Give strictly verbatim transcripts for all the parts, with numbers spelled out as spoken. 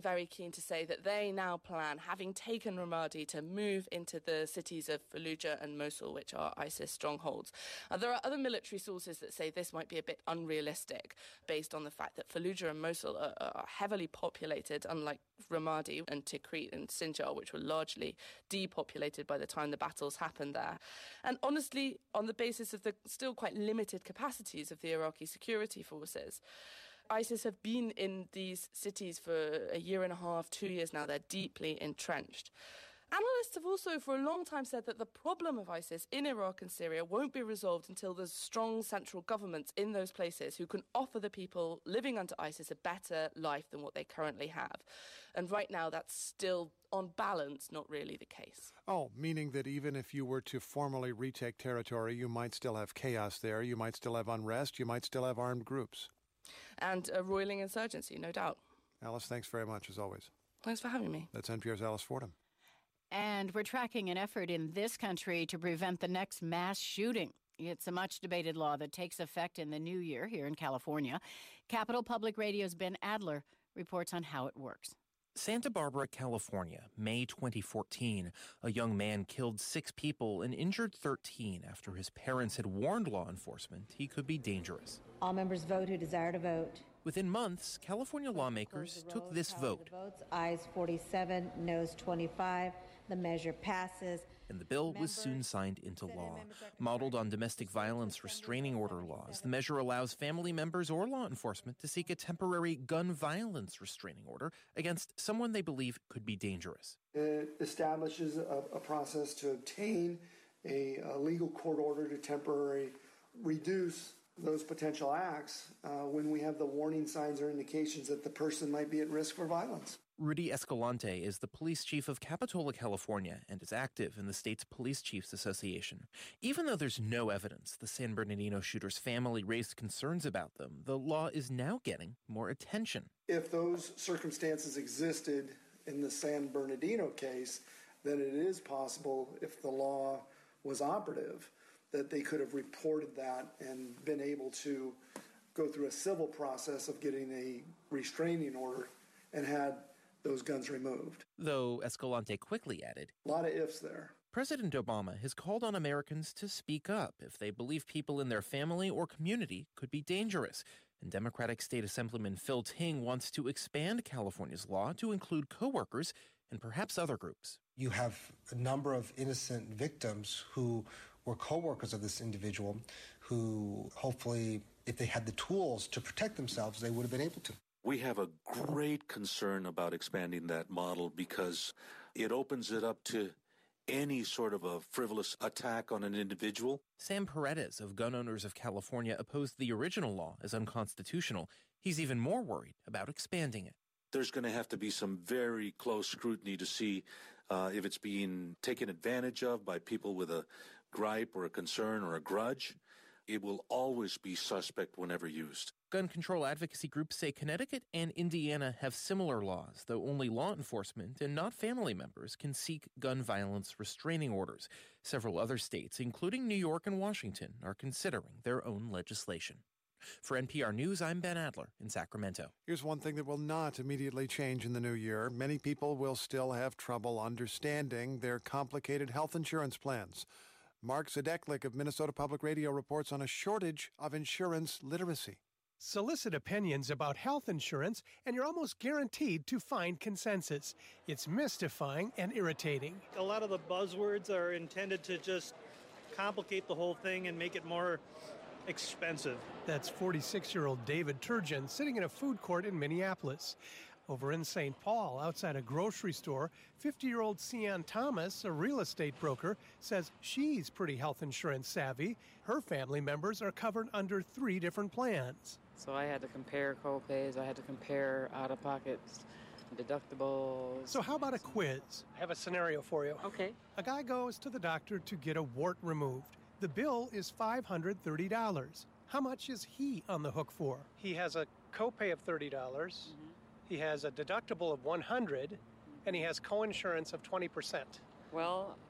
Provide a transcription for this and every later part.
very keen to say that they now plan, having taken Ramadi, to move into the cities of Fallujah and Mosul, which are ISIS strongholds. Uh, there are other military sources that say this might be a bit unrealistic, based on the fact that Fallujah and Mosul are, are heavily populated, unlike Ramadi and Tikrit and Sinjar, which were largely depopulated by the time the battles happened there. And honestly, on the basis of the still quite limited capacities of the Iraqi security forces, ISIS have been in these cities for a year and a half, two years now. They're deeply entrenched. Analysts have also for a long time said that the problem of ISIS in Iraq and Syria won't be resolved until there's strong central governments in those places who can offer the people living under ISIS a better life than what they currently have. And right now, that's still, on balance, not really the case. Oh, meaning that even if you were to formally retake territory, you might still have chaos there, you might still have unrest, you might still have armed groups. And a roiling insurgency, no doubt. Alice, thanks very much, as always. Thanks for having me. That's N P R's Alice Fordham. And we're tracking an effort in this country to prevent the next mass shooting. It's a much-debated law that takes effect in the new year here in California. Capitol Public Radio's Ben Adler reports on how it works. Santa Barbara, California, May twenty fourteen. A young man killed six people and injured thirteen after his parents had warned law enforcement he could be dangerous. All members vote who desire to vote. Within months, California lawmakers took this vote. Votes, ayes forty-seven, noes twenty-five. The measure passes. And the bill was soon signed into law. Modeled on domestic violence restraining order laws, the measure allows family members or law enforcement to seek a temporary gun violence restraining order against someone they believe could be dangerous. It establishes a, a process to obtain a, a legal court order to temporarily reduce those potential acts uh, when we have the warning signs or indications that the person might be at risk for violence. Rudy Escalante is the police chief of Capitola, California, and is active in the state's Police Chiefs Association. Even though there's no evidence the San Bernardino shooter's family raised concerns about them, the law is now getting more attention. If those circumstances existed in the San Bernardino case, then it is possible, if the law was operative, that they could have reported that and been able to go through a civil process of getting a restraining order and had those guns removed. Though Escalante quickly added, a lot of ifs there. President Obama has called on Americans to speak up if they believe people in their family or community could be dangerous. And Democratic State Assemblyman Phil Ting wants to expand California's law to include coworkers and perhaps other groups. You have a number of innocent victims who were coworkers of this individual who hopefully, if they had the tools to protect themselves, they would have been able to. We have a great concern about expanding that model because it opens it up to any sort of a frivolous attack on an individual. Sam Paredes of Gun Owners of California opposed the original law as unconstitutional. He's even more worried about expanding it. There's going to have to be some very close scrutiny to see uh, if it's being taken advantage of by people with a gripe or a concern or a grudge. It will always be suspect whenever used. Gun control advocacy groups say Connecticut and Indiana have similar laws, though only law enforcement and not family members can seek gun violence restraining orders. Several other states, including New York and Washington, are considering their own legislation. For N P R News, I'm Ben Adler in Sacramento. Here's one thing that will not immediately change in the new year. Many people will still have trouble understanding their complicated health insurance plans. Mark Zadeklik of Minnesota Public Radio reports on a shortage of insurance literacy. Solicit opinions about health insurance, and you're almost guaranteed to find consensus. It's mystifying and irritating. A lot of the buzzwords are intended to just complicate the whole thing and make it more expensive. That's forty-six-year-old David Turgeon sitting in a food court in Minneapolis. Over in Saint Paul, outside a grocery store, fifty-year-old Sian Thomas, a real estate broker, says she's pretty health insurance savvy. Her family members are covered under three different plans. So I had to compare co-pays, I had to compare out-of-pockets, deductibles. So how about a quiz? I have a scenario for you. Okay. A guy goes to the doctor to get a wart removed. The bill is five hundred thirty dollars. How much is he on the hook for? He has a copay of thirty dollars. Mm-hmm. He has a deductible of one hundred dollars, and he has coinsurance of twenty percent. Well,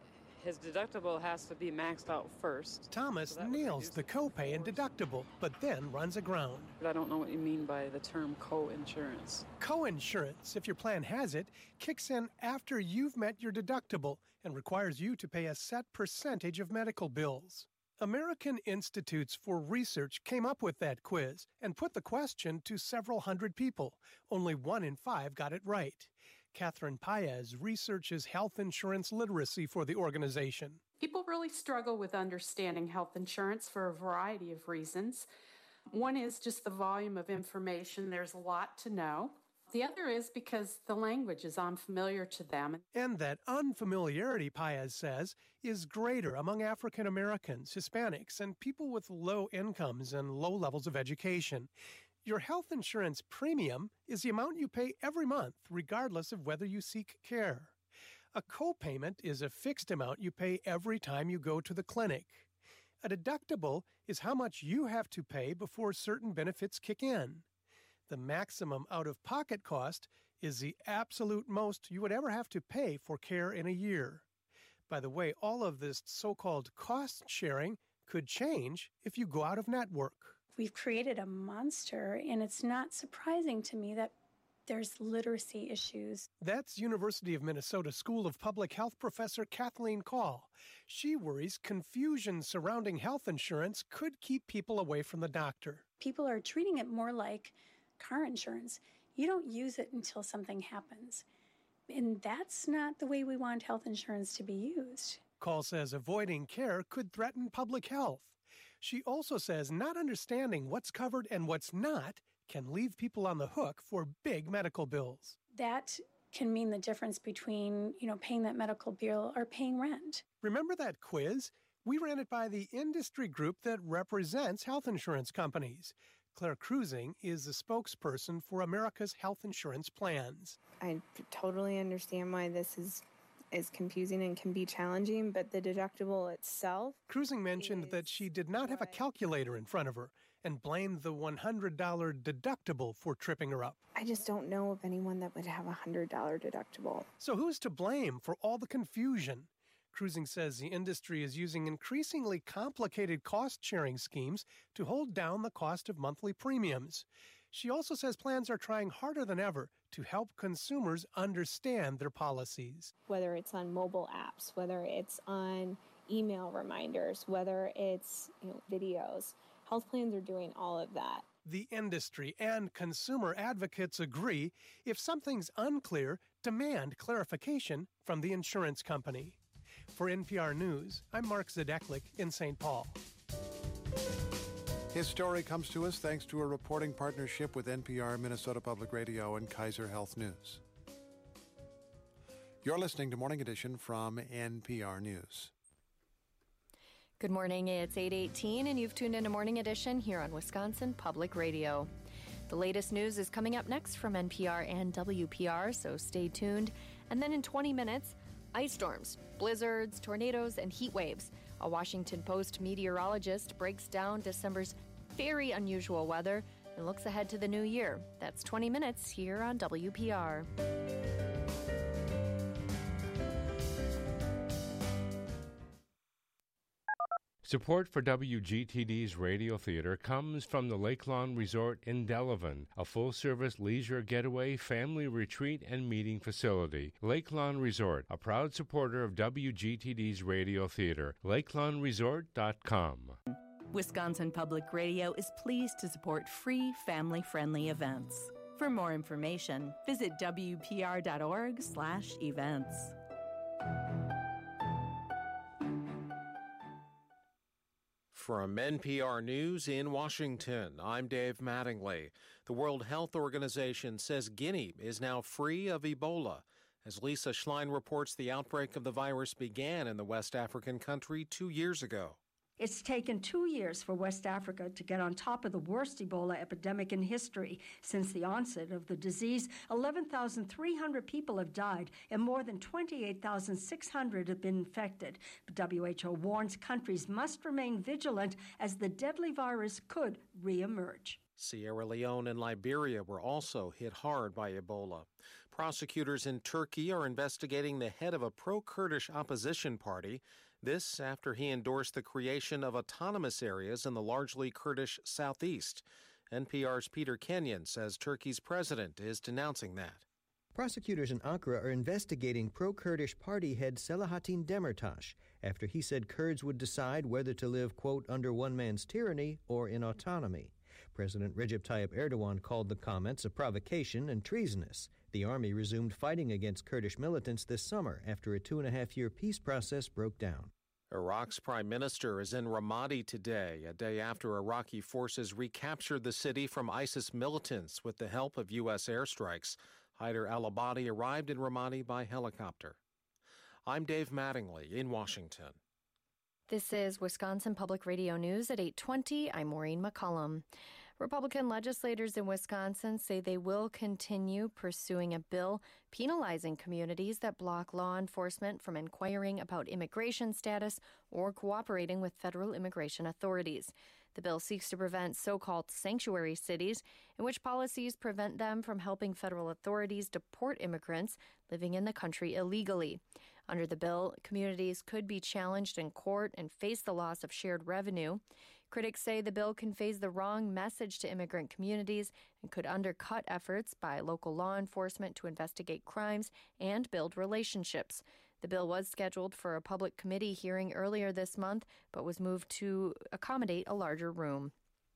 His deductible has to be maxed out first. Thomas so nails the copay and deductible, but then runs aground. I don't know what you mean by the term co-insurance. Co-insurance, if your plan has it, kicks in after you've met your deductible and requires you to pay a set percentage of medical bills. American Institutes for Research came up with that quiz and put the question to several hundred people. Only one in five got it right. Catherine Paez researches health insurance literacy for the organization. People really struggle with understanding health insurance for a variety of reasons. One is just the volume of information. There's a lot to know. The other is because the language is unfamiliar to them. And that unfamiliarity, Paez says, is greater among African Americans, Hispanics, and people with low incomes and low levels of education. Your health insurance premium is the amount you pay every month, regardless of whether you seek care. A copayment is a fixed amount you pay every time you go to the clinic. A deductible is how much you have to pay before certain benefits kick in. The maximum out-of-pocket cost is the absolute most you would ever have to pay for care in a year. By the way, all of this so-called cost sharing could change if you go out of network. We've created a monster, and it's not surprising to me that there's literacy issues. That's University of Minnesota School of Public Health professor Kathleen Call. She worries confusion surrounding health insurance could keep people away from the doctor. People are treating it more like car insurance. You don't use it until something happens. And that's not the way we want health insurance to be used. Call says avoiding care could threaten public health. She also says not understanding what's covered and what's not can leave people on the hook for big medical bills. That can mean the difference between, you know, paying that medical bill or paying rent. Remember that quiz? We ran it by the industry group that represents health insurance companies. Claire Cruising is the spokesperson for America's health insurance plans. I totally understand why this is is confusing and can be challenging, but the deductible itself... Cruising mentioned that she did not have a calculator in front of her and blamed the one hundred dollars deductible for tripping her up. I just don't know of anyone that would have a one hundred dollars deductible. So who's to blame for all the confusion? Cruising says the industry is using increasingly complicated cost-sharing schemes to hold down the cost of monthly premiums. She also says plans are trying harder than ever to help consumers understand their policies. Whether it's on mobile apps, whether it's on email reminders, whether it's, you know, videos, health plans are doing all of that. The industry and consumer advocates agree if something's unclear, demand clarification from the insurance company. For N P R News, I'm Mark Zadeklik in Saint Paul. His story comes to us thanks to a reporting partnership with N P R, Minnesota Public Radio, and Kaiser Health News. You're listening to Morning Edition from N P R News. Good morning, it's eight eighteen, and you've tuned into Morning Edition here on Wisconsin Public Radio. The latest news is coming up next from N P R and W P R, so stay tuned. And then in twenty minutes, ice storms, blizzards, tornadoes, and heat waves. A Washington Post meteorologist breaks down December's very unusual weather and looks ahead to the new year. That's twenty minutes here on W P R. Support for W G T D's Radio Theater comes from the Lake Lawn Resort in Delavan, a full-service leisure getaway, family retreat, and meeting facility. Lake Lawn Resort, a proud supporter of W G T D's Radio Theater. lake lawn resort dot com. Wisconsin Public Radio is pleased to support free, family-friendly events. For more information, visit W P R dot org slash events. From N P R News in Washington, I'm Dave Mattingly. The World Health Organization says Guinea is now free of Ebola. As Lisa Schlein reports, the outbreak of the virus began in the West African country two years ago. It's taken two years for West Africa to get on top of the worst Ebola epidemic in history. Since the onset of the disease, eleven thousand three hundred people have died and more than twenty-eight thousand six hundred have been infected. But W H O warns countries must remain vigilant as the deadly virus could reemerge. Sierra Leone and Liberia were also hit hard by Ebola. Prosecutors in Turkey are investigating the head of a pro-Kurdish opposition party. This after he endorsed the creation of autonomous areas in the largely Kurdish southeast. N P R's Peter Kenyon says Turkey's president is denouncing that. Prosecutors in Ankara are investigating pro-Kurdish party head Selahattin Demirtas after he said Kurds would decide whether to live, quote, under one man's tyranny or in autonomy. President Recep Tayyip Erdogan called the comments a provocation and treasonous. The army resumed fighting against Kurdish militants this summer after a two-and-a-half-year peace process broke down. Iraq's prime minister is in Ramadi today, a day after Iraqi forces recaptured the city from ISIS militants with the help of U S airstrikes. Haider al-Abadi arrived in Ramadi by helicopter. I'm Dave Mattingly in Washington. This is Wisconsin Public Radio News at eight twenty. I'm Maureen McCullum. Republican legislators in Wisconsin say they will continue pursuing a bill penalizing communities that block law enforcement from inquiring about immigration status or cooperating with federal immigration authorities. The bill seeks to prevent so-called sanctuary cities, in which policies prevent them from helping federal authorities deport immigrants living in the country illegally. Under the bill, communities could be challenged in court and face the loss of shared revenue. Critics say the bill conveys the wrong message to immigrant communities and could undercut efforts by local law enforcement to investigate crimes and build relationships. The bill was scheduled for a public committee hearing earlier this month, but was moved to accommodate a larger room.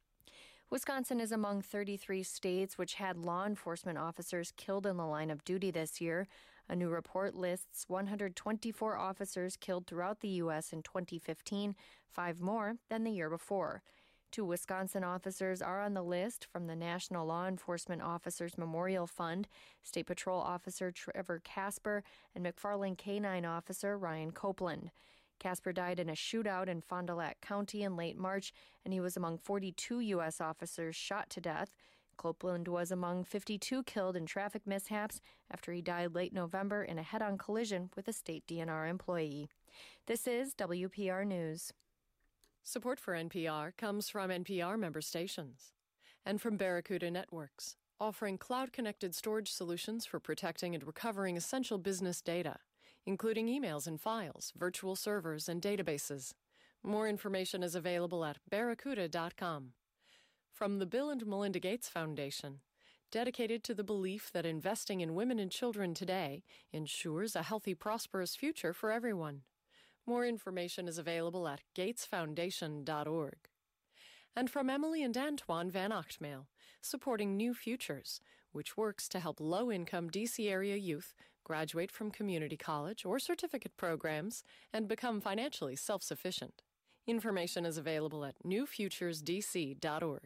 Wisconsin is among thirty-three states which had law enforcement officers killed in the line of duty this year. A new report lists one hundred twenty-four officers killed throughout the U S in twenty fifteen, five more than the year before. Two Wisconsin officers are on the list from the National Law Enforcement Officers Memorial Fund: State Patrol Officer Trevor Casper and McFarland K nine Officer Ryan Copeland. Casper died in a shootout in Fond du Lac County in late March, and he was among forty-two U S officers shot to death. Copeland was among fifty-two killed in traffic mishaps after he died late November in a head-on collision with a state D N R employee. This is W P R News. Support for N P R comes from N P R member stations and from Barracuda Networks, offering cloud-connected storage solutions for protecting and recovering essential business data, including emails and files, virtual servers, and databases. More information is available at barracuda dot com. From the Bill and Melinda Gates Foundation, dedicated to the belief that investing in women and children today ensures a healthy, prosperous future for everyone. More information is available at gates foundation dot org. And from Emily and Antoine Van Ochtmail, supporting New Futures, which works to help low-income D C area youth graduate from community college or certificate programs and become financially self-sufficient. Information is available at new futures d c dot org.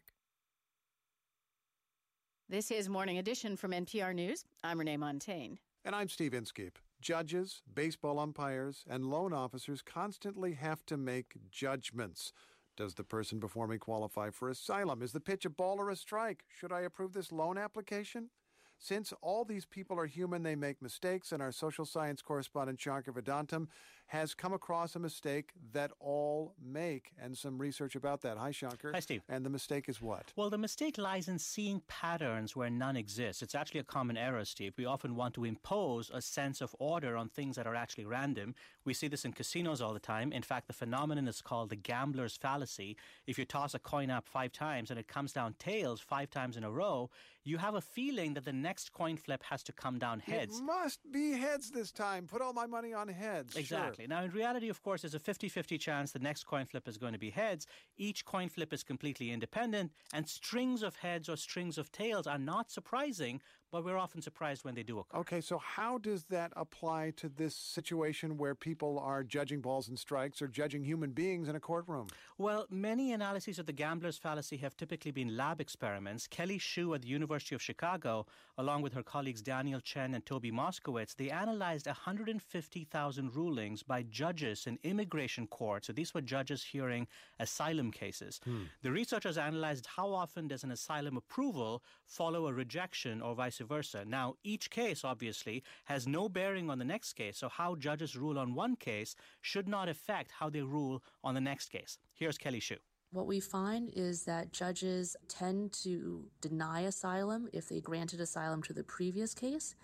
This is Morning Edition from N P R News. I'm Renee Montaigne. And I'm Steve Inskeep. Judges, baseball umpires, and loan officers constantly have to make judgments. Does the person before me qualify for asylum? Is the pitch a ball or a strike? Should I approve this loan application? Since all these people are human, they make mistakes, and our social science correspondent Shankar Vedantam has come across a mistake that all make, and some research about that. Hi, Shankar. Hi, Steve. And the mistake is what? Well, the mistake lies in seeing patterns where none exist. It's actually a common error, Steve. We often want to impose a sense of order on things that are actually random. We see this in casinos all the time. In fact, the phenomenon is called the gambler's fallacy. If you toss a coin up five times and it comes down tails five times in a row, you have a feeling that the next coin flip has to come down heads. It must be heads this time. Put all my money on heads. Exactly. Sure. Now, in reality, of course, there's a fifty-fifty chance the next coin flip is going to be heads. Each coin flip is completely independent, and strings of heads or strings of tails are not surprising, but we're often surprised when they do occur. Okay, so how does that apply to this situation where people are judging balls and strikes or judging human beings in a courtroom? Well, many analyses of the gambler's fallacy have typically been lab experiments. Kelly Shue at the University of Chicago, along with her colleagues Daniel Chen and Toby Moskowitz, they analyzed one hundred fifty thousand rulings by judges in immigration courts. So these were judges hearing asylum cases. Hmm. The researchers analyzed how often does an asylum approval follow a rejection or vice versa. Now, each case, obviously, has no bearing on the next case, so how judges rule on one case should not affect how they rule on the next case. Here's Kelly Shue. What we find is that judges tend to deny asylum if they granted asylum to the previous case.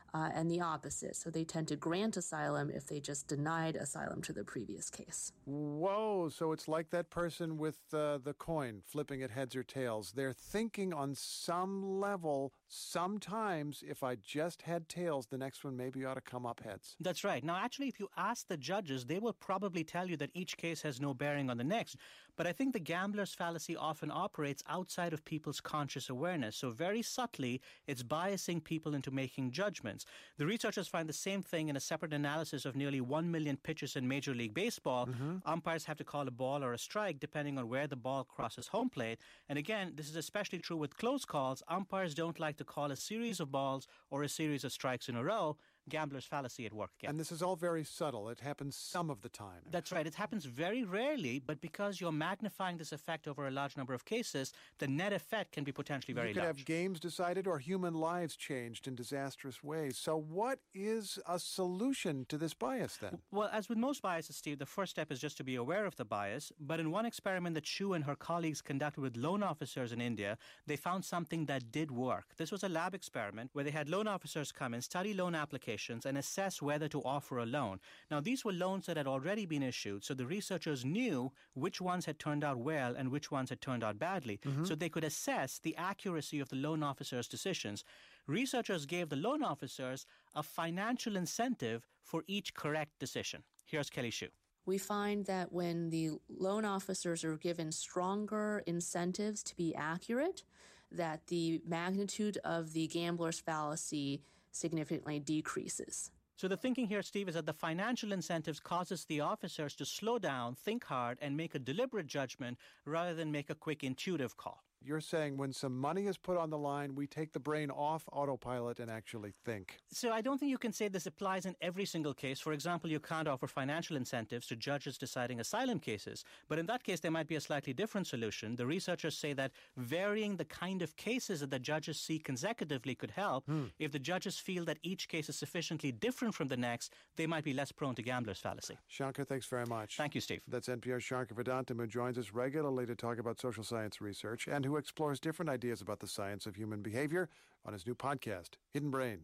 uh, and the opposite. So they tend to grant asylum if they just denied asylum to the previous case. Whoa, so it's like that person with uh, the coin flipping it heads or tails. They're thinking on some level, sometimes if I just had tails, the next one maybe ought to come up heads. That's right. Now, actually, if you ask the judges, they will probably tell you that each case has no bearing on the next. But I think the gambler's fallacy often operates outside of people's conscious awareness. So very subtly, it's biasing people into making judgments. The researchers find the same thing in a separate analysis of nearly one million pitches in Major League Baseball. Mm-hmm. Umpires have to call a ball or a strike depending on where the ball crosses home plate. And again, this is especially true with close calls. Umpires don't like to call a series of balls or a series of strikes in a row. Gambler's fallacy at work again. And this is all very subtle. It happens some of the time. That's right. It happens very rarely, but because you're magnifying this effect over a large number of cases, the net effect can be potentially very large. You could have games decided or human lives changed in disastrous ways. So what is a solution to this bias then? Well, as with most biases, Steve, the first step is just to be aware of the bias. But in one experiment that Shu and her colleagues conducted with loan officers in India, they found something that did work. This was a lab experiment where they had loan officers come and study loan applications and assess whether to offer a loan. Now, these were loans that had already been issued, so the researchers knew which ones had turned out well and which ones had turned out badly, mm-hmm. so they could assess the accuracy of the loan officers' decisions. Researchers gave the loan officers a financial incentive for each correct decision. Here's Kelly Shu. We find that when the loan officers are given stronger incentives to be accurate, that the magnitude of the gambler's fallacy significantly decreases. So the thinking here, Steve, is that the financial incentives causes the officers to slow down, think hard, and make a deliberate judgment rather than make a quick intuitive call. You're saying when some money is put on the line, we take the brain off autopilot and actually think. So I don't think you can say this applies in every single case. For example, you can't offer financial incentives to judges deciding asylum cases. But in that case, there might be a slightly different solution. The researchers say that varying the kind of cases that the judges see consecutively could help. Hmm. If the judges feel that each case is sufficiently different from the next, they might be less prone to gambler's fallacy. Shankar, thanks very much. Thank you, Steve. That's N P R's Shankar Vedantam, who joins us regularly to talk about social science research and who explores different ideas about the science of human behavior on his new podcast, Hidden Brain.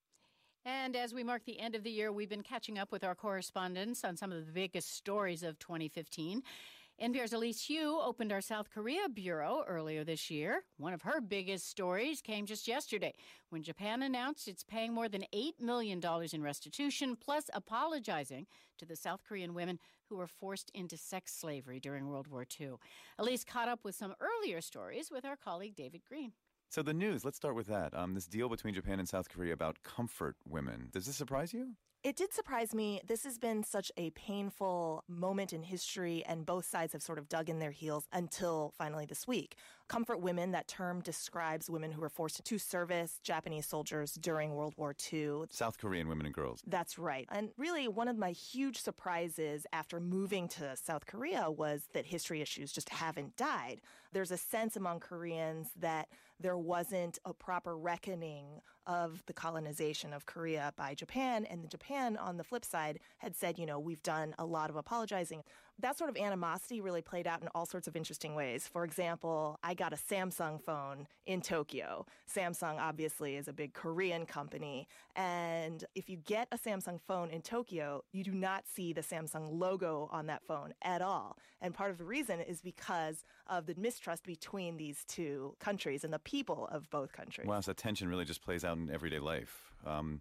And as we mark the end of the year, we've been catching up with our correspondents on some of the biggest stories of twenty fifteen. N P R's Elise Hu opened our South Korea bureau earlier this year. One of her biggest stories came just yesterday when Japan announced it's paying more than eight million dollars in restitution, plus apologizing to the South Korean women who were forced into sex slavery during World War Two. Elise caught up with some earlier stories with our colleague David Green. So the news, let's start with that. Um, this deal between Japan and South Korea about comfort women. Does this surprise you? It did surprise me. This has been such a painful moment in history, and both sides have sort of dug in their heels until finally this week. Comfort women, that term describes women who were forced to service Japanese soldiers during World War Two. South Korean women and girls. That's right. And really, one of my huge surprises after moving to South Korea was that history issues just haven't died. There's a sense among Koreans that there wasn't a proper reckoning of the colonization of Korea by Japan. And Japan, on the flip side, had said, you know, we've done a lot of apologizing. That sort of animosity really played out in all sorts of interesting ways. For example, I got a Samsung phone in Tokyo. Samsung obviously is a big Korean company. And if you get a Samsung phone in Tokyo, you do not see the Samsung logo on that phone at all. And part of the reason is because of the mistrust between these two countries and the people of both countries. Wow, so that tension really just plays out in everyday life. Um,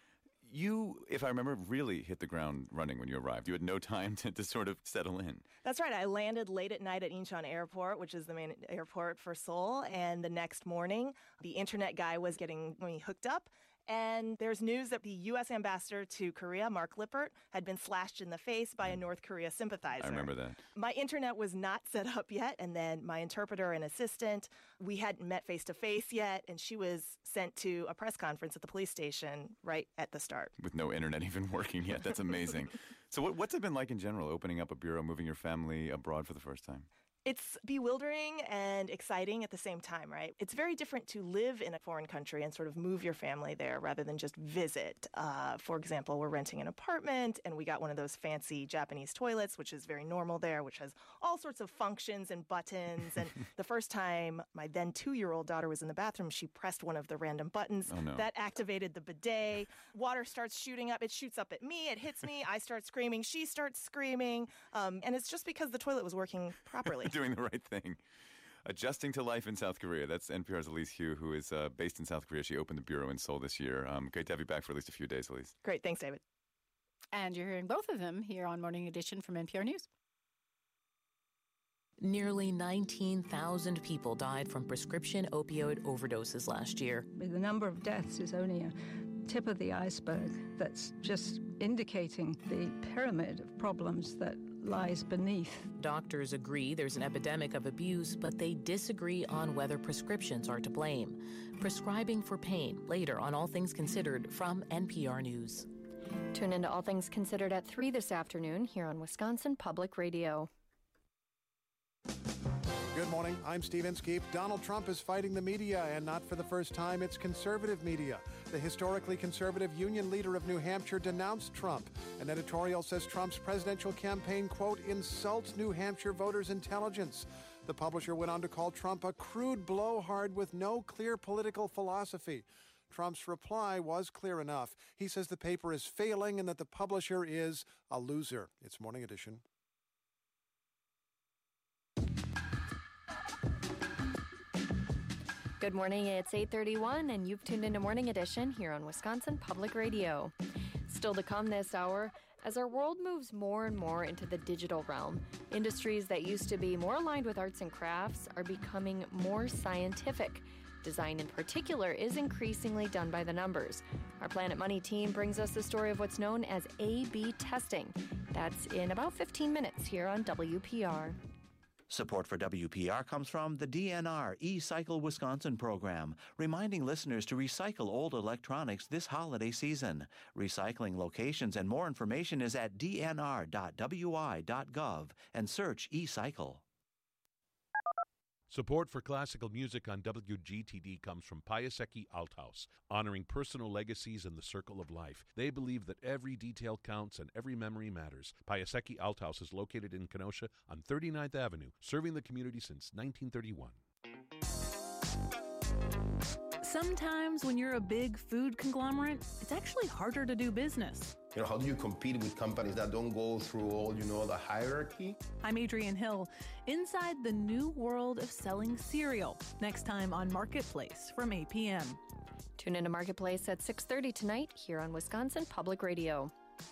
you, if I remember, really hit the ground running when you arrived. You had no time to, to sort of settle in. That's right. I landed late at night at Incheon Airport, which is the main airport for Seoul. And the next morning, the internet guy was getting me hooked up. And there's news that the U S ambassador to Korea, Mark Lippert, had been slashed in the face by a North Korea sympathizer. I remember that. My internet was not set up yet, and then my interpreter and assistant, we hadn't met face-to-face yet, and she was sent to a press conference at the police station right at the start. With no internet even working yet. That's amazing. So what, what's it been like in general, opening up a bureau, moving your family abroad for the first time? It's bewildering and exciting at the same time, right? It's very different to live in a foreign country and sort of move your family there rather than just visit. Uh, for example, we're renting an apartment and we got one of those fancy Japanese toilets, which is very normal there, which has all sorts of functions and buttons. And the first time my then two-year-old daughter was in the bathroom, she pressed one of the random buttons. Oh, no. That activated the bidet. Water starts shooting up. It shoots up at me. It hits me. I start screaming. She starts screaming. Um, and it's just because the toilet was working properly. Doing the right thing. Adjusting to life in South Korea. That's N P R's Elise Hu, who is uh, based in South Korea. She opened the bureau in Seoul this year. Um, great to have you back for at least a few days, Elise. Great. Thanks, David. And you're hearing both of them here on Morning Edition from N P R News. Nearly nineteen thousand people died from prescription opioid overdoses last year. The number of deaths is only a tip of the iceberg that's just indicating the pyramid of problems that lies beneath. Doctors agree there's an epidemic of abuse, but they disagree on whether prescriptions are to blame. Prescribing for pain, later on All Things Considered from N P R News. Tune into All Things Considered at three this afternoon here on Wisconsin Public Radio. Good morning. I'm Steve Inskeep. Donald Trump is fighting the media, and not for the first time, it's conservative media. The historically conservative union leader of New Hampshire denounced Trump. An editorial says Trump's presidential campaign, quote, insults New Hampshire voters' intelligence. The publisher went on to call Trump a crude blowhard with no clear political philosophy. Trump's reply was clear enough. He says the paper is failing and that the publisher is a loser. It's Morning Edition. Good morning, it's eight thirty-one, and you've tuned into Morning Edition here on Wisconsin Public Radio. Still to come this hour, as our world moves more and more into the digital realm, industries that used to be more aligned with arts and crafts are becoming more scientific. Design in particular is increasingly done by the numbers. Our Planet Money team brings us the story of what's known as A B testing. That's in about fifteen minutes here on W P R. Support for W P R comes from the D N R E-Cycle Wisconsin program, reminding listeners to recycle old electronics this holiday season. Recycling locations and more information is at d n r dot w i dot gov and search E-Cycle. Support for classical music on W G T D comes from Piasecki Althaus, honoring personal legacies in the circle of life. They believe that every detail counts and every memory matters. Piasecki Althaus is located in Kenosha on thirty-ninth Avenue, serving the community since nineteen thirty-one. Sometimes when you're a big food conglomerate, it's actually harder to do business. You know, how do you compete with companies that don't go through all, you know, the hierarchy? I'm Adrienne Hill, inside the new world of selling cereal. Next time on Marketplace from eight p.m. Tune into Marketplace at six thirty tonight here on Wisconsin Public Radio.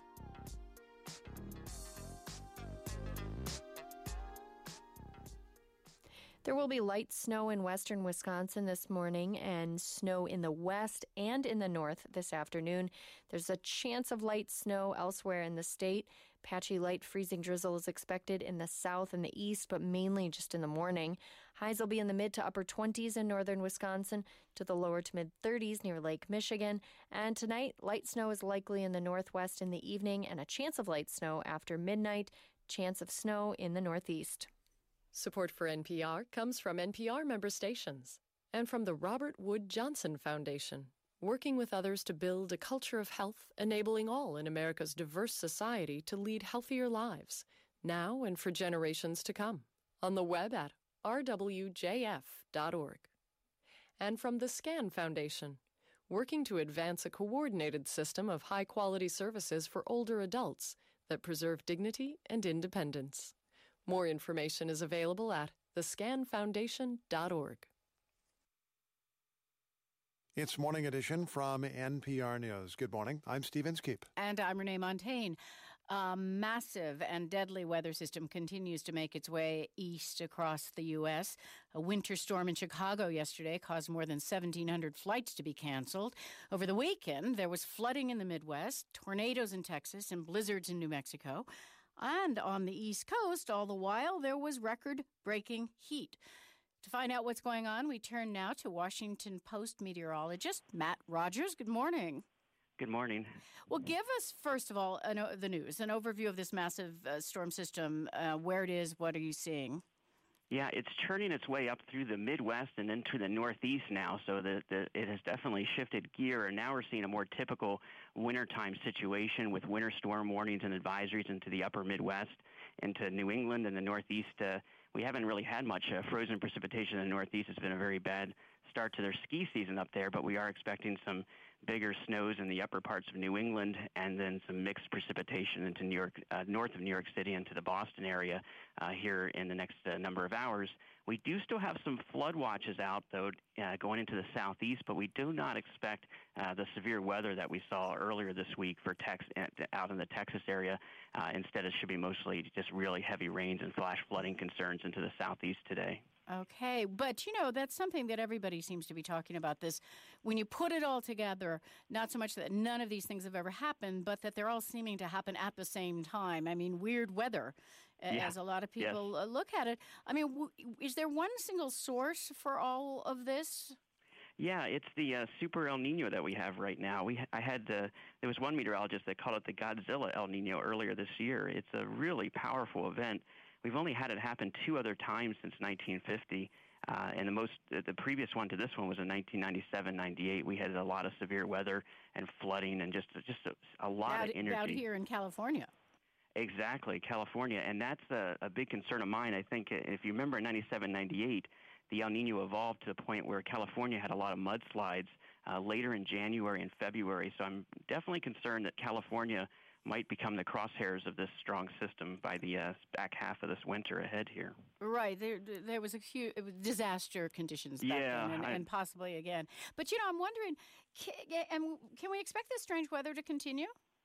There will be light snow in western Wisconsin this morning and snow in the west and in the north this afternoon. There's a chance of light snow elsewhere in the state. Patchy light freezing drizzle is expected in the south and the east, but mainly just in the morning. Highs will be in the mid to upper twenties in northern Wisconsin to the lower to mid thirties near Lake Michigan. And tonight, light snow is likely in the northwest in the evening and a chance of light snow after midnight. Chance of snow in the northeast. Support for N P R comes from N P R member stations and from the Robert Wood Johnson Foundation, working with others to build a culture of health, enabling all in America's diverse society to lead healthier lives, now and for generations to come, on the web at r w j f dot org. And from the SCAN Foundation, working to advance a coordinated system of high-quality services for older adults that preserve dignity and independence. More information is available at the scan foundation dot org. It's Morning Edition from N P R News. Good morning. I'm Steve Inskeep. And I'm Renee Montaigne. A massive and deadly weather system continues to make its way east across the U S. A winter storm in Chicago yesterday caused more than seventeen hundred flights to be canceled. Over the weekend, there was flooding in the Midwest, tornadoes in Texas, and blizzards in New Mexico. And on the East Coast, all the while, there was record-breaking heat. To find out what's going on, we turn now to Washington Post meteorologist Matt Rogers. Good morning. Good morning. Well, give us, first of all, an, uh, the news, an overview of this massive uh, storm system, uh, where it is, what are you seeing? Yeah, it's turning its way up through the Midwest and into the Northeast now, so the, the, it has definitely shifted gear, and now we're seeing a more typical wintertime situation with winter storm warnings and advisories into the upper Midwest, into New England and the Northeast. Uh, we haven't really had much uh, frozen precipitation in the Northeast. It's been a very bad start to their ski season up there, but we are expecting some bigger snows in the upper parts of New England, and then some mixed precipitation into New York, uh, north of New York City, into the Boston area uh, here in the next uh, number of hours. We do still have some flood watches out, though, uh, going into the southeast, but we do not expect uh, the severe weather that we saw earlier this week for Tex- out in the Texas area. Uh, instead, it should be mostly just really heavy rains and flash flooding concerns into the southeast today. Okay, but, you know, that's something that everybody seems to be talking about this. When you put it all together, not so much that none of these things have ever happened, but that they're all seeming to happen at the same time. I mean, weird weather, yeah. as a lot of people yes. look at it. I mean, w- is there one single source for all of this? Yeah, it's the uh, super El Nino that we have right now. We I had uh, there was one meteorologist that called it the Godzilla El Nino earlier this year. It's a really powerful event. We've only had it happen two other times since nineteen fifty, uh, and the most the previous one to this one was in nineteen ninety-seven ninety-eight. We had a lot of severe weather and flooding and just just a, a lot out, of energy. Out here in California. Exactly, California, and that's a, a big concern of mine. I think if you remember in ninety-seven ninety-eight, the El Nino evolved to the point where California had a lot of mudslides uh, later in January and February. So I'm definitely concerned that California might become the crosshairs of this strong system by the uh, back half of this winter ahead here. Right. There there was a few it was disaster conditions back yeah, then and, I, and possibly again. But, you know, I'm wondering, can, can we expect this strange weather to continue?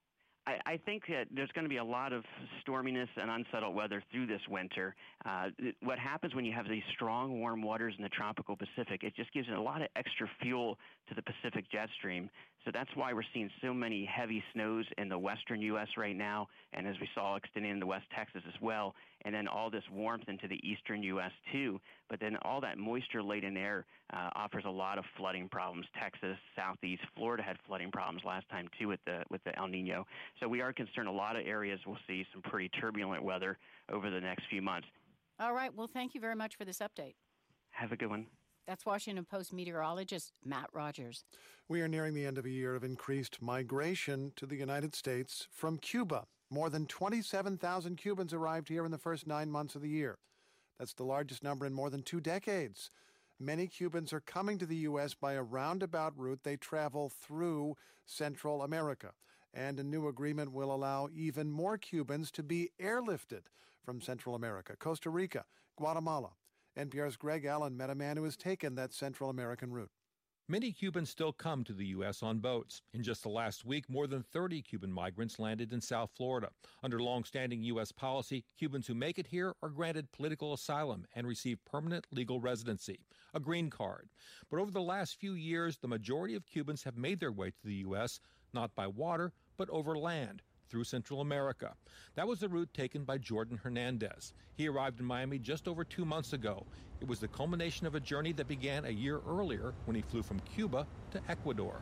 I, I think that there's going to be a lot of storminess and unsettled weather through this winter. Uh, what happens when you have these strong, warm waters in the tropical Pacific, it just gives it a lot of extra fuel to the Pacific jet stream. So that's why we're seeing so many heavy snows in the western U S right now, and as we saw extending into West Texas as well, and then all this warmth into the eastern U S too. But then all that moisture-laden air uh, offers a lot of flooding problems. Texas, southeast, Florida had flooding problems last time too with the with the El Nino. So we are concerned a lot of areas will see some pretty turbulent weather over the next few months. All right. Well, thank you very much for this update. Have a good one. That's Washington Post meteorologist Matt Rogers. We are nearing the end of a year of increased migration to the United States from Cuba. More than twenty-seven thousand Cubans arrived here in the first nine months of the year. That's the largest number in more than two decades. Many Cubans are coming to the U S by a roundabout route. They travel through Central America. And a new agreement will allow even more Cubans to be airlifted from Central America, Costa Rica, Guatemala. N P R's Greg Allen met a man who has taken that Central American route. Many Cubans still come to the U S on boats. In just the last week, more than thirty Cuban migrants landed in South Florida. Under long-standing U S policy, Cubans who make it here are granted political asylum and receive permanent legal residency, a green card. But over the last few years, the majority of Cubans have made their way to the U S, not by water, but over land, through Central America. That was the route taken by Jordan Hernandez. He arrived in Miami just over two months ago. It was the culmination of a journey that began a year earlier when he flew from Cuba to Ecuador.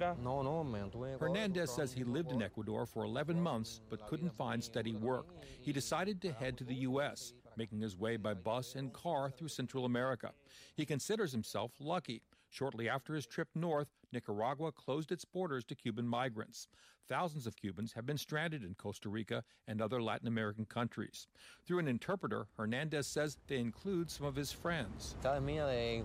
Hernandez says he lived in Ecuador for eleven months but couldn't find steady work. He decided to head to the U S, making his way by bus and car through Central America. He considers himself lucky. Shortly after his trip north, Nicaragua closed its borders to Cuban migrants. Thousands of Cubans have been stranded in Costa Rica and other Latin American countries. Through an interpreter, Hernandez says they include some of his friends. Yeah, he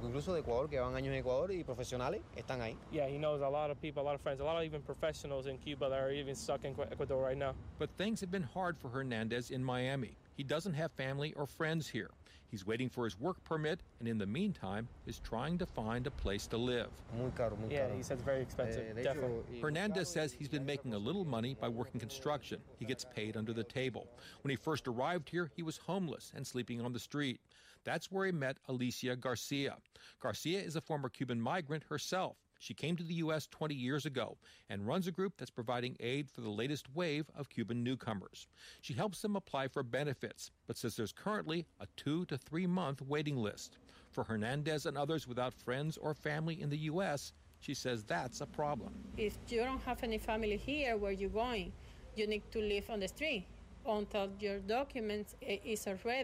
knows a lot of people, a lot of friends, a lot of even professionals in Cuba that are even stuck in Ecuador right now. But things have been hard for Hernandez in Miami. He doesn't have family or friends here. He's waiting for his work permit, and in the meantime, is trying to find a place to live. Yeah, he says it's very expensive, definitely. Hernandez says he's been making a little money by working construction. He gets paid under the table. When he first arrived here, he was homeless and sleeping on the street. That's where he met Alicia Garcia. Garcia is a former Cuban migrant herself. She came to the U S twenty years ago and runs a group that's providing aid for the latest wave of Cuban newcomers. She helps them apply for benefits, but says there's currently a two to three month waiting list. For Hernandez and others without friends or family in the U S, she says that's a problem. If you don't have any family here, where you're going, you need to live on the street until your documents is ready.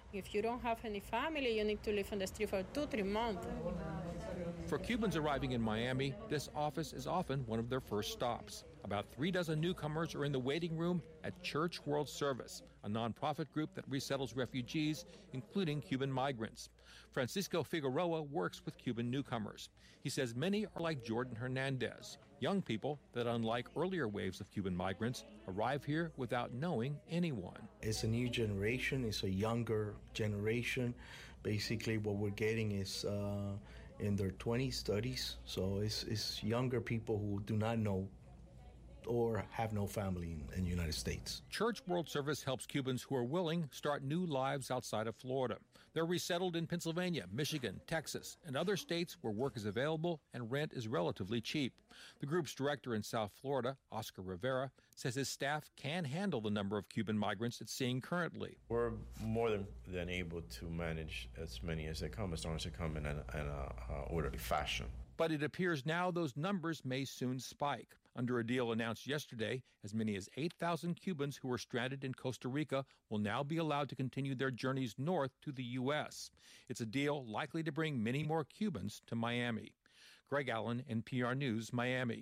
If you don't have any family, you need to live on the street for two, three months. For Cubans arriving in Miami, this office is often one of their first stops. About three dozen newcomers are in the waiting room at Church World Service, a nonprofit group that resettles refugees, including Cuban migrants. Francisco Figueroa works with Cuban newcomers. He says many are like Jordan Hernandez, young people that, unlike earlier waves of Cuban migrants, arrive here without knowing anyone. It's a new generation. It's a younger generation. Basically, what we're getting is uh, in their twenties, thirties. So it's, it's younger people who do not know or have no family in, in the United States. Church World Service helps Cubans who are willing start new lives outside of Florida. They're resettled in Pennsylvania, Michigan, Texas, and other states where work is available and rent is relatively cheap. The group's director in South Florida, Oscar Rivera, says his staff can handle the number of Cuban migrants it's seeing currently. We're more than, than able to manage as many as they come, as long as they come in an in a, uh, orderly fashion. But it appears now those numbers may soon spike. Under a deal announced yesterday, as many as eight thousand Cubans who were stranded in Costa Rica will now be allowed to continue their journeys north to the U S. It's a deal likely to bring many more Cubans to Miami. Greg Allen, N P R News, Miami.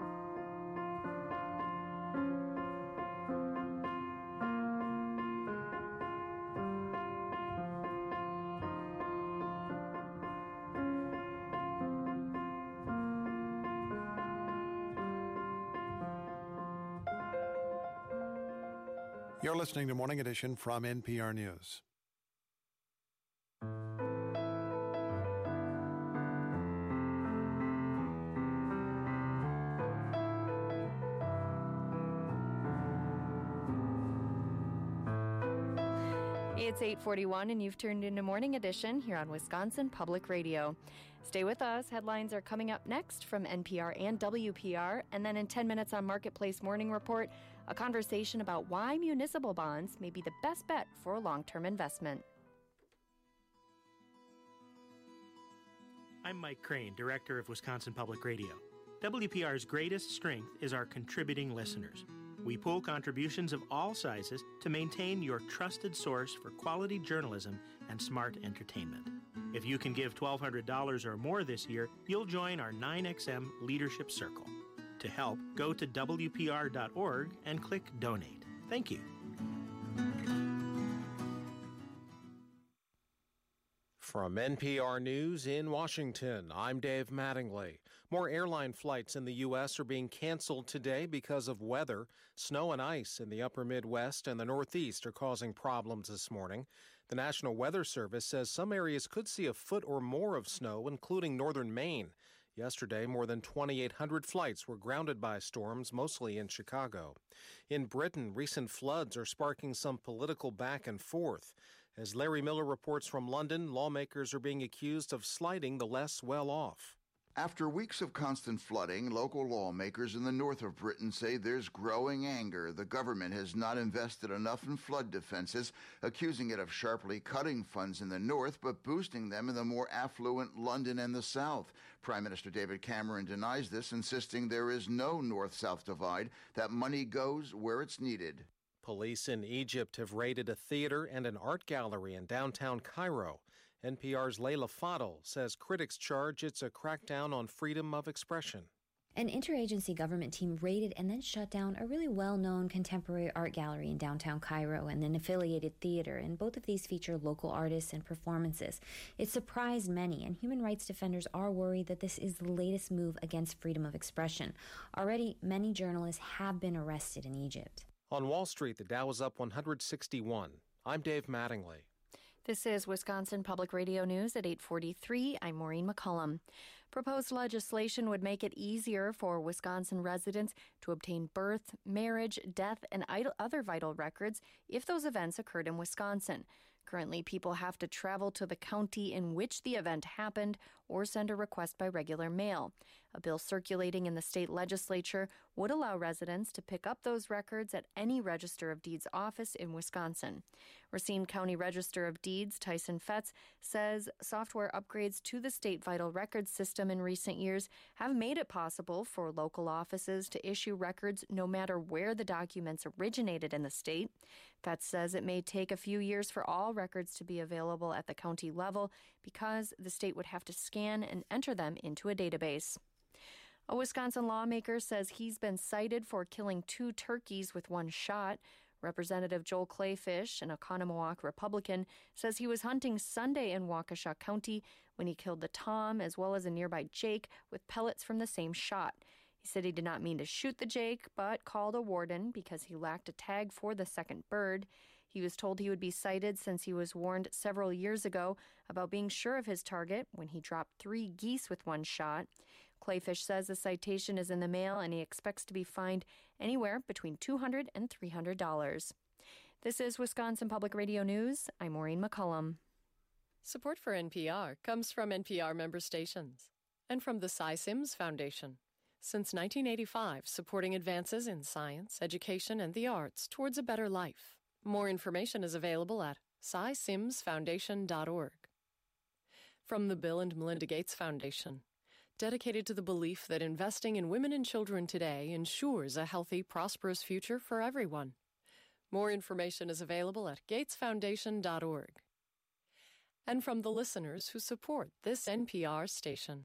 You're listening to Morning Edition from N P R News. It's eight forty-one and you've tuned into Morning Edition here on Wisconsin Public Radio. Stay with us. Headlines are coming up next from N P R and W P R. And then in ten minutes on Marketplace Morning Report, a conversation about why municipal bonds may be the best bet for a long-term investment. I'm Mike Crane, Director of Wisconsin Public Radio. W P R's greatest strength is our contributing listeners. We pool contributions of all sizes to maintain your trusted source for quality journalism and smart entertainment. If you can give twelve hundred dollars or more this year, you'll join our nine X M Leadership Circle. To help, go to W P R dot org and click Donate. Thank you. From N P R News in Washington, I'm Dave Mattingly. More airline flights in the U S are being canceled today because of weather. Snow and ice in the upper Midwest and the Northeast are causing problems this morning. The National Weather Service says some areas could see a foot or more of snow, including northern Maine. Yesterday, more than twenty-eight hundred flights were grounded by storms, mostly in Chicago. In Britain, recent floods are sparking some political back and forth. As Larry Miller reports from London, lawmakers are being accused of slighting the less well-off. After weeks of constant flooding, local lawmakers in the north of Britain say there's growing anger. The government has not invested enough in flood defenses, accusing it of sharply cutting funds in the north but boosting them in the more affluent London and the south. Prime Minister David Cameron denies this, insisting there is no north-south divide, that money goes where it's needed. Police in Egypt have raided a theater and an art gallery in downtown Cairo. N P R's Leila Fadel says critics charge it's a crackdown on freedom of expression. An interagency government team raided and then shut down a really well-known contemporary art gallery in downtown Cairo and an affiliated theater, and both of these feature local artists and performances. It surprised many, and human rights defenders are worried that this is the latest move against freedom of expression. Already, many journalists have been arrested in Egypt. On Wall Street, the Dow is up one hundred sixty-one. I'm Dave Mattingly. This is Wisconsin Public Radio News at eight forty-three. I'm Maureen McCullum. Proposed legislation would make it easier for Wisconsin residents to obtain birth, marriage, death, and other vital records if those events occurred in Wisconsin. Currently, people have to travel to the county in which the event happened or send a request by regular mail. A bill circulating in the state legislature would allow residents to pick up those records at any Register of Deeds office in Wisconsin. Racine County Register of Deeds Tyson Fetz says software upgrades to the state vital records system in recent years have made it possible for local offices to issue records no matter where the documents originated in the state. Fetz says it may take a few years for all records to be available at the county level because the state would have to scan and enter them into a database. A Wisconsin lawmaker says he's been cited for killing two turkeys with one shot. Representative Joel Clayfish, an Oconomowoc Republican, says he was hunting Sunday in Waukesha County when he killed the Tom as well as a nearby Jake with pellets from the same shot. He said he did not mean to shoot the Jake, but called a warden because he lacked a tag for the second bird. He was told he would be cited since he was warned several years ago about being sure of his target when he dropped three geese with one shot. Clayfish says the citation is in the mail and he expects to be fined anywhere between two hundred dollars and three hundred dollars. This is Wisconsin Public Radio News. I'm Maureen McCullum. Support for N P R comes from N P R member stations and from the Cy Sims Foundation. Since nineteen eighty-five, supporting advances in science, education, and the arts towards a better life. More information is available at cy sims foundation dot org. From the Bill and Melinda Gates Foundation, dedicated to the belief that investing in women and children today ensures a healthy, prosperous future for everyone. More information is available at gates foundation dot org. And from the listeners who support this N P R station.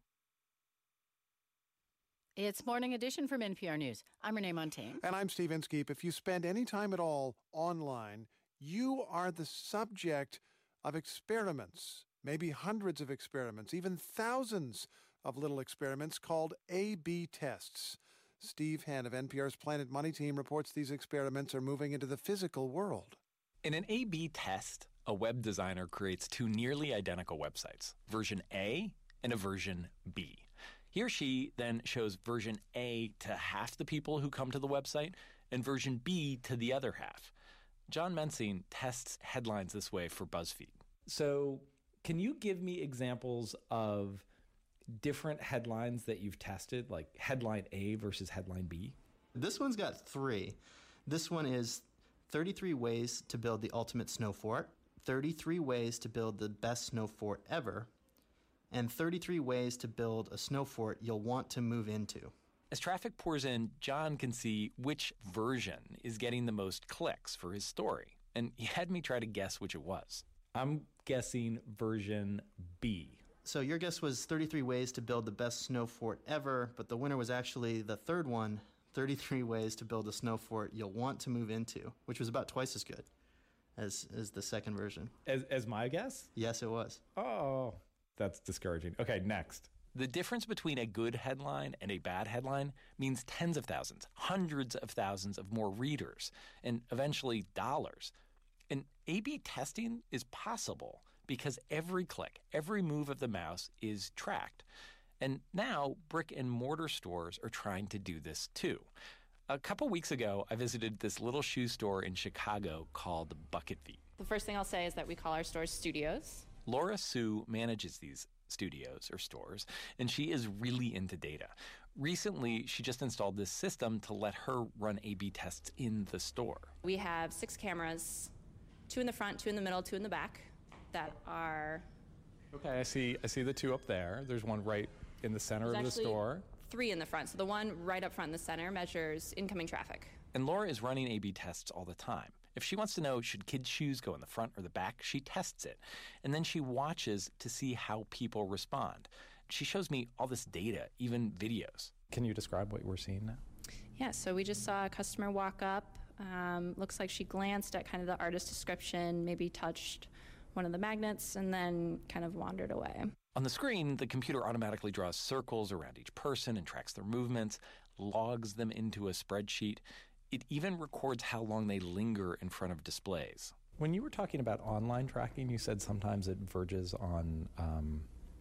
It's Morning Edition from N P R News. I'm Renee Montaigne. And I'm Steve Inskeep. If you spend any time at all online, you are the subject of experiments, maybe hundreds of experiments, even thousands of little experiments called A B tests. Steve Henn of N P R's Planet Money team reports these experiments are moving into the physical world. In an A B test, a web designer creates two nearly identical websites, version A and a version B. He or she then shows version A to half the people who come to the website and version B to the other half. John Mensing tests headlines this way for BuzzFeed. So can you give me examples of different headlines that you've tested, like headline A versus headline B? This one's got three. This one is thirty-three ways to build the ultimate snow fort, thirty-three ways to build the best snow fort ever, and thirty-three ways to build a snow fort you'll want to move into. As traffic pours in, John can see which version is getting the most clicks for his story, and he had me try to guess which it was. I'm guessing version B. So your guess was thirty-three ways to build the best snow fort ever, but the winner was actually the third one, thirty-three ways to build a snow fort you'll want to move into, which was about twice as good as, as the second version. As, as my guess? Yes, it was. Oh, that's discouraging. Okay, next. The difference between a good headline and a bad headline means tens of thousands, hundreds of thousands of more readers, and eventually dollars. And A B testing is possible because every click, every move of the mouse is tracked. And now brick and mortar stores are trying to do this too. A couple weeks ago, I visited this little shoe store in Chicago called Bucket Feet. The first thing I'll say is that we call our stores studios. Laura Sue manages these studios or stores, and she is really into data. Recently, she just installed this system to let her run A B tests in the store. We have six cameras, two in the front, two in the middle, two in the back, that are... Okay, I see I see the two up there. There's one right in the center of the store. Three in the front. So the one right up front in the center measures incoming traffic. And Laura is running A B tests all the time. If she wants to know should kids' shoes go in the front or the back, she tests it. And then she watches to see how people respond. She shows me all this data, even videos. Can you describe what we're seeing now? Yeah, so we just saw a customer walk up. Um, looks like she glanced at kind of the artist description, maybe touched one of the magnets, and then kind of wandered away. On the screen, the computer automatically draws circles around each person and tracks their movements, logs them into a spreadsheet. It even records how long they linger in front of displays. When you were talking about online tracking, you said sometimes it verges on um,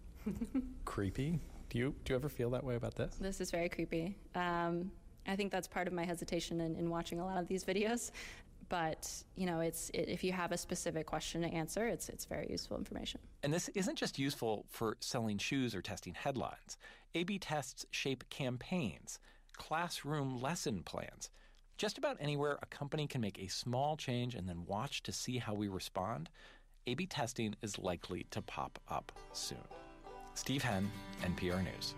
creepy. Do you do you ever feel that way about this? This is very creepy. Um, I think that's part of my hesitation in, in watching a lot of these videos. but you know, it's it, if you have a specific question to answer, it's it's very useful information. And this isn't just useful for selling shoes or testing headlines. A B tests shape campaigns, classroom lesson plans. Just about anywhere a company can make a small change and then watch to see how we respond, A B testing is likely to pop up soon. Steve Henn, N P R News.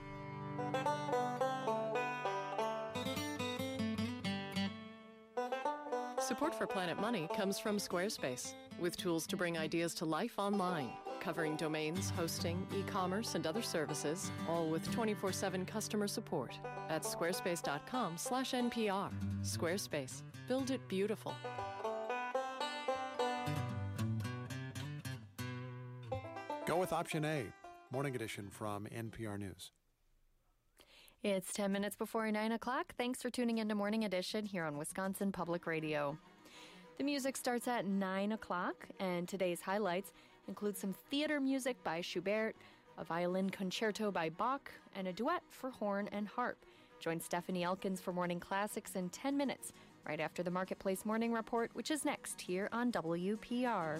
Support for Planet Money comes from Squarespace, with tools to bring ideas to life online, covering domains, hosting, e-commerce, and other services, all with twenty-four seven customer support at squarespace.com slash NPR. Squarespace. Build it beautiful. Go with option A. Morning edition from N P R News. It's ten minutes before nine o'clock. Thanks for tuning into Morning Edition here on Wisconsin Public Radio. The music starts at nine o'clock, and today's highlights include some theater music by Schubert, a violin concerto by Bach, and a duet for horn and harp. Join Stephanie Elkins for Morning Classics in ten minutes, right after the Marketplace Morning Report, which is next here on W P R.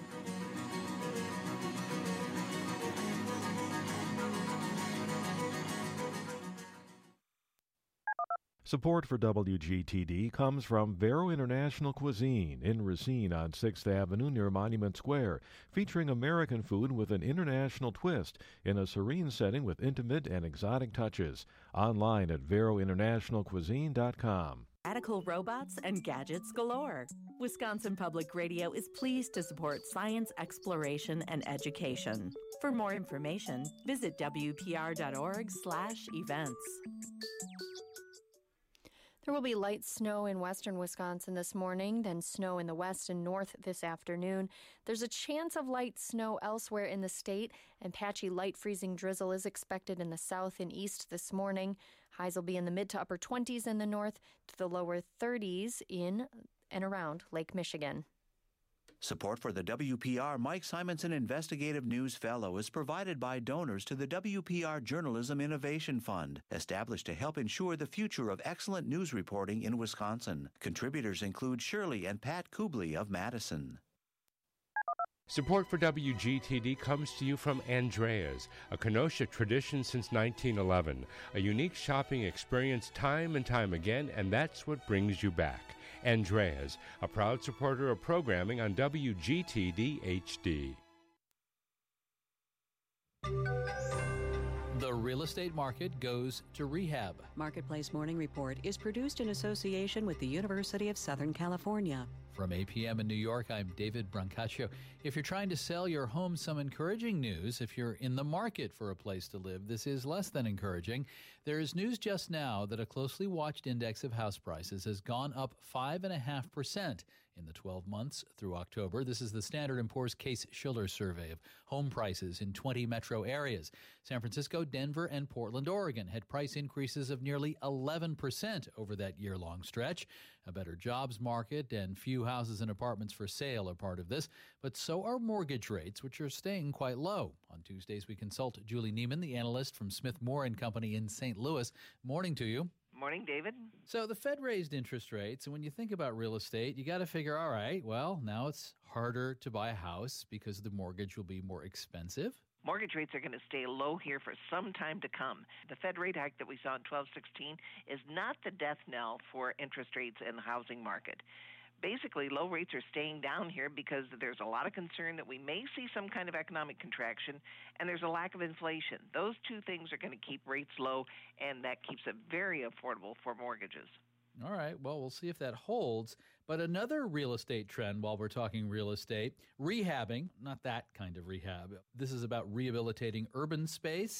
Support for W G T D comes from Vero International Cuisine in Racine on sixth Avenue near Monument Square, featuring American food with an international twist in a serene setting with intimate and exotic touches. Online at vero international cuisine dot com. Radical robots and gadgets galore. Wisconsin Public Radio is pleased to support science exploration and education. For more information, visit W P R dot org slash events. There will be light snow in western Wisconsin this morning, then snow in the west and north this afternoon. There's a chance of light snow elsewhere in the state, and patchy light freezing drizzle is expected in the south and east this morning. Highs will be in the mid to upper twenties in the north to the lower thirties in and around Lake Michigan. Support for the W P R Mike Simonson Investigative News Fellow is provided by donors to the W P R Journalism Innovation Fund, established to help ensure the future of excellent news reporting in Wisconsin. Contributors include Shirley and Pat Kubley of Madison. Support for W G T D comes to you from Andrea's, a Kenosha tradition since nineteen eleven. A unique shopping experience time and time again, and that's what brings you back. Andrea's, a proud supporter of programming on W G T D H D. The real estate market goes to rehab. Marketplace Morning Report is produced in association with the University of Southern California. From A P M in New York, I'm David Brancaccio. If you're trying to sell your home, some encouraging news. If you're in the market for a place to live, this is less than encouraging. There is news just now that a closely watched index of house prices has gone up five point five percent in the twelve months through October. This is the Standard and Poor's Case-Shiller survey of home prices in twenty metro areas. San Francisco, Denver, and Portland, Oregon had price increases of nearly eleven percent over that year-long stretch. A better jobs market and few houses and apartments for sale are part of this, but so are mortgage rates, which are staying quite low. On Tuesdays, we consult Julie Neiman, the analyst from Smith Moore and Company in Saint Louis. Morning to you. Morning, David. So the Fed raised interest rates, and when you think about real estate, you got to figure, all right, well, now it's harder to buy a house because the mortgage will be more expensive. Mortgage rates are going to stay low here for some time to come. The Fed rate hike that we saw in twelve sixteen is not the death knell for interest rates in the housing market. Basically, low rates are staying down here because there's a lot of concern that we may see some kind of economic contraction, and there's a lack of inflation. Those two things are going to keep rates low, and that keeps it very affordable for mortgages. All right, well, we'll see if that holds. But another real estate trend while we're talking real estate, rehabbing, not that kind of rehab. This is about rehabilitating urban space.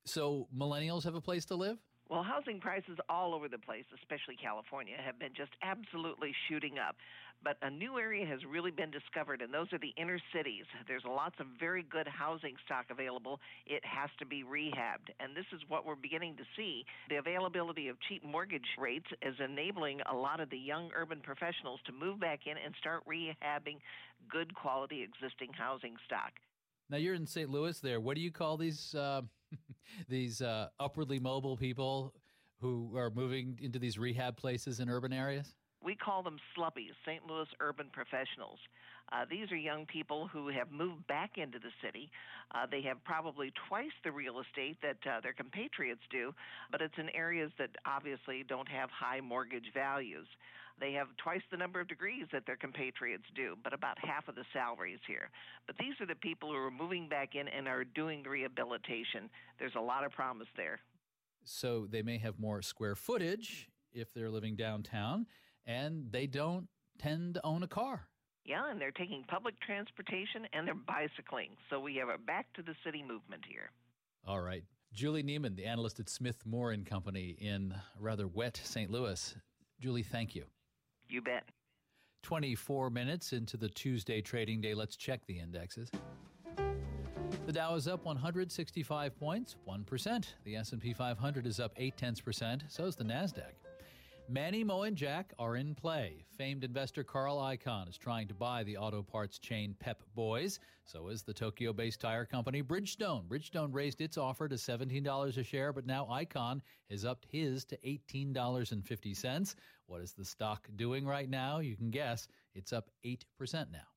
So millennials have a place to live? Well, housing prices all over the place, especially California, have been just absolutely shooting up. But a new area has really been discovered, and those are the inner cities. There's lots of very good housing stock available. It has to be rehabbed, and this is what we're beginning to see. The availability of cheap mortgage rates is enabling a lot of the young urban professionals to move back in and start rehabbing good quality existing housing stock. Now, you're in Saint Louis there. What do you call these uh, these uh, upwardly mobile people who are moving into these rehab places in urban areas? We call them sluppies, Saint Louis urban professionals. Uh, these are young people who have moved back into the city. Uh, they have probably twice the real estate that uh, their compatriots do, but it's in areas that obviously don't have high mortgage values. They have twice the number of degrees that their compatriots do, but about half of the salaries here. But these are the people who are moving back in and are doing the rehabilitation. There's a lot of promise there. So they may have more square footage if they're living downtown, and they don't tend to own a car. Yeah, and they're taking public transportation and they're bicycling. So we have a back to the city movement here. All right. Julie Neiman, the analyst at Smith Moore and Company in rather wet Saint Louis. Julie, thank you. You bet. twenty-four minutes into the Tuesday trading day. Let's check the indexes. The Dow is up one hundred sixty-five points, one percent. The S and P five hundred is up eight tenths percent. So is the NASDAQ. Manny, Mo, and Jack are in play. Famed investor Carl Icahn is trying to buy the auto parts chain Pep Boys. So is the Tokyo-based tire company Bridgestone. Bridgestone raised its offer to seventeen dollars a share, but now Icahn has upped his to eighteen dollars and fifty cents. What is the stock doing right now? You can guess. It's up eight percent now.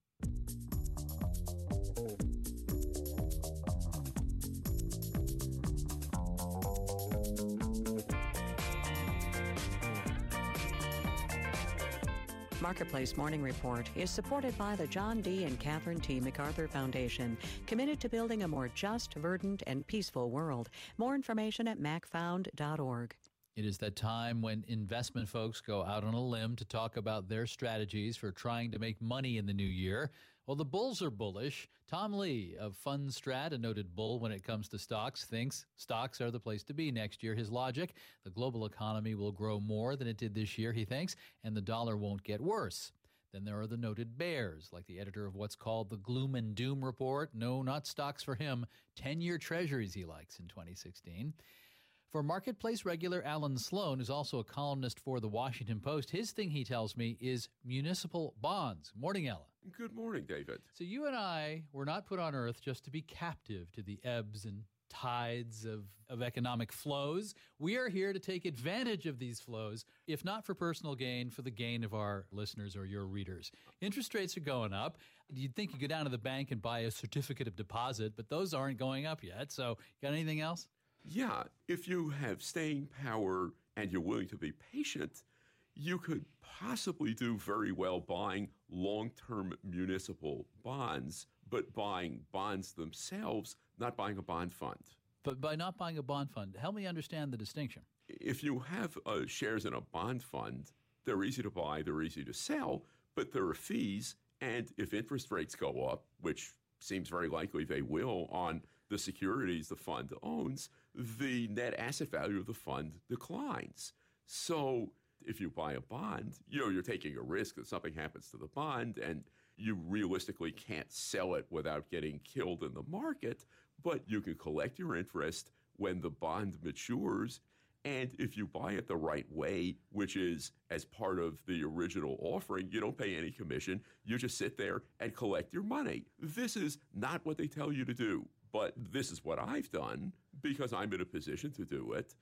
Marketplace Morning Report is supported by the John D. and Catherine T. MacArthur Foundation, committed to building a more just, verdant, and peaceful world. More information at mac found dot org. It is that time when investment folks go out on a limb to talk about their strategies for trying to make money in the new year. Well, the bulls are bullish. Tom Lee of Fundstrat, a noted bull when it comes to stocks, thinks stocks are the place to be next year. His logic, the global economy will grow more than it did this year, he thinks, and the dollar won't get worse. Then there are the noted bears, like the editor of what's called the Gloom and Doom Report. No, not stocks for him. ten-year treasuries he likes in twenty sixteen. For Marketplace regular Alan Sloan, who's also a columnist for The Washington Post, his thing, he tells me, is municipal bonds. Morning, Alan. Good morning, David. So you and I were not put on earth just to be captive to the ebbs and tides of, of economic flows. We are here to take advantage of these flows, if not for personal gain, for the gain of our listeners or your readers. Interest rates are going up. You'd think you go down to the bank and buy a certificate of deposit, but those aren't going up yet. So got anything else? Yeah, if you have staying power and you're willing to be patient, you could possibly do very well buying long-term municipal bonds, but buying bonds themselves, not buying a bond fund. But by not buying a bond fund, help me understand the distinction. If you have uh, shares in a bond fund, they're easy to buy, they're easy to sell, but there are fees, and if interest rates go up, which seems very likely they will on the securities the fund owns, the net asset value of the fund declines. So if you buy a bond, you know, you're taking a risk that something happens to the bond and you realistically can't sell it without getting killed in the market, but you can collect your interest when the bond matures. And if you buy it the right way, which is as part of the original offering, you don't pay any commission. You just sit there and collect your money. This is not what they tell you to do, but this is what I've done because I'm in a position to do it.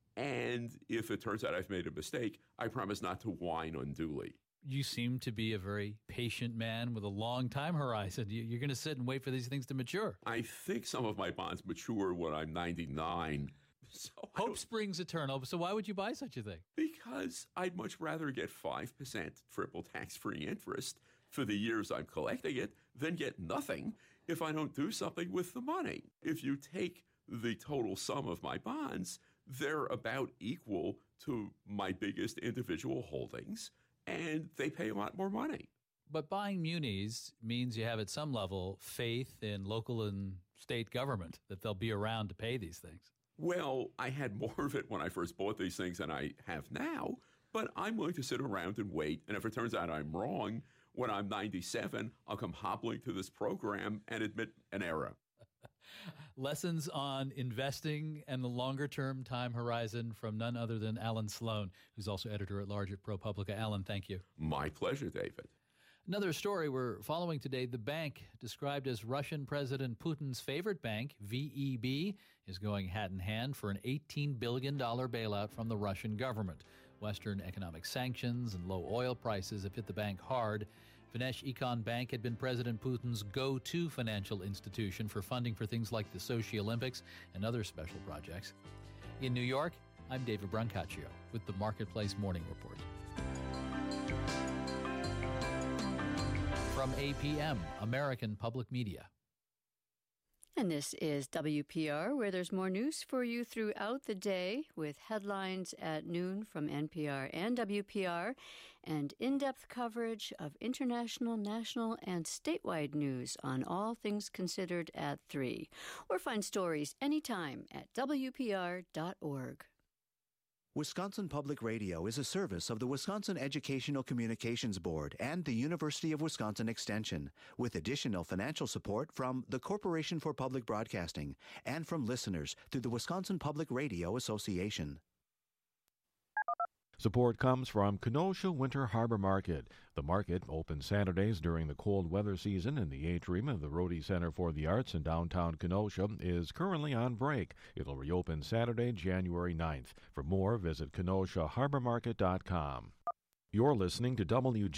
And if it turns out I've made a mistake, I promise not to whine unduly. You seem to be a very patient man with a long time horizon. You're going to sit and wait for these things to mature. I think some of my bonds mature when I'm ninety-nine. So Hope springs eternal. So why would you buy such a thing? Because I'd much rather get five percent triple tax-free interest for the years I'm collecting it than get nothing if I don't do something with the money. If you take the total sum of my bonds, they're about equal to my biggest individual holdings, and they pay a lot more money. But buying munis means you have at some level faith in local and state government, that they'll be around to pay these things. Well, I had more of it when I first bought these things than I have now, but I'm willing to sit around and wait, and if it turns out I'm wrong, when I'm ninety-seven, I'll come hobbling to this program and admit an error. Lessons on investing and the longer-term time horizon from none other than Alan Sloan, who's also editor-at-large at ProPublica. Alan, thank you. My pleasure, David. Another story we're following today, the bank described as Russian President Putin's favorite bank, V E B, is going hat in hand for an eighteen billion dollars bailout from the Russian government. Western economic sanctions and low oil prices have hit the bank hard. Vinesh Econ Bank had been President Putin's go-to financial institution for funding for things like the Sochi Olympics and other special projects. In New York, I'm David Brancaccio with the Marketplace Morning Report. From A P M, American Public Media. And this is W P R, where there's more news for you throughout the day with headlines at noon from N P R and W P R and in-depth coverage of international, national, and statewide news on all things considered at three. Or find stories anytime at W P R dot org. Wisconsin Public Radio is a service of the Wisconsin Educational Communications Board and the University of Wisconsin Extension, with additional financial support from the Corporation for Public Broadcasting and from listeners through the Wisconsin Public Radio Association. Support comes from Kenosha Winter Harbor Market. The market, open Saturdays during the cold weather season in the atrium of the Rhodey Center for the Arts in downtown Kenosha, is currently on break. It'll reopen Saturday, January ninth. For more, visit kenosha harbor market dot com. You're listening to W G